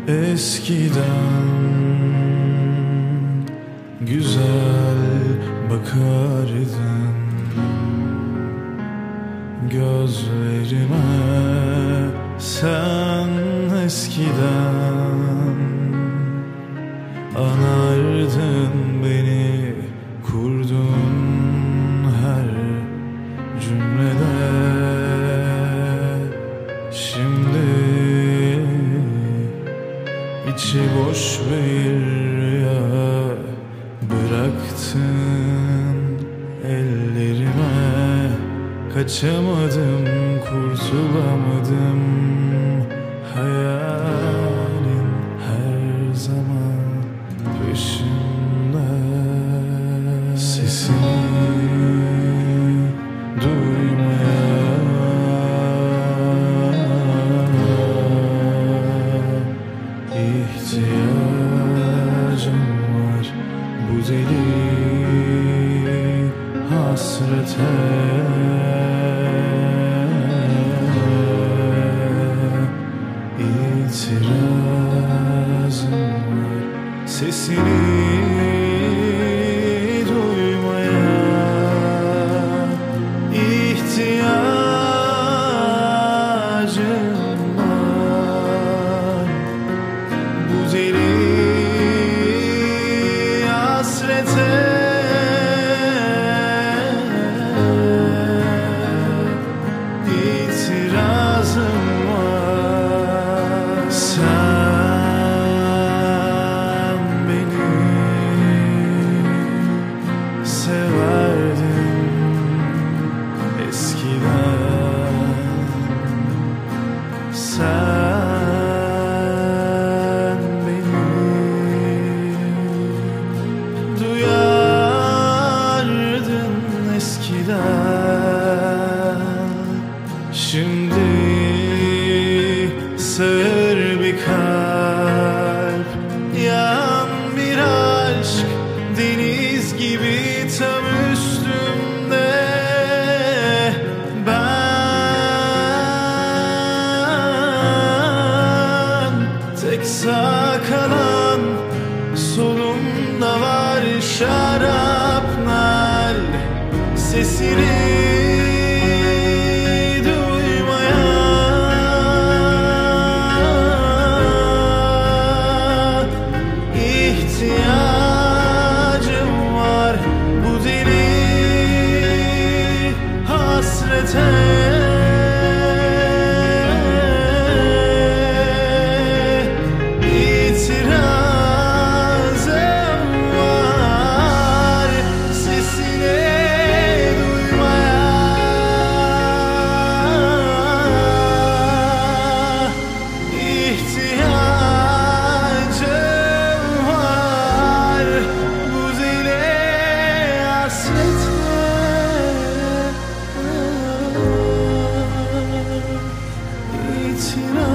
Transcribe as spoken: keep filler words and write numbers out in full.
Eskiden güzel bakardın gözlerime, sen eskiden anardın beni kurduğun her cümlede. Şimdi içi boş bir rüya bıraktın ellerime. Kaçamadım, kurtulamadım, hayalin her zaman peşimde. Sesini duymaya ihtiyacım var, bu deli hasrete. İtirazım var, sesini duymaya ihtiyacım var, bu deli hasrete. İtirazım var. Sen beni severdin eskiden. Sen beni duyardın eskiden. Şimdi sığır bir kalp, yan bir aşk, deniz gibi tam üstümde. Ben tek sağ kalan, solumda var şarapnel. Sesini ihtiyacım var, bu deli hasrete. İtirazım var, sesini duymaya ihtiyacım var, bu deli hasrete. İtiraz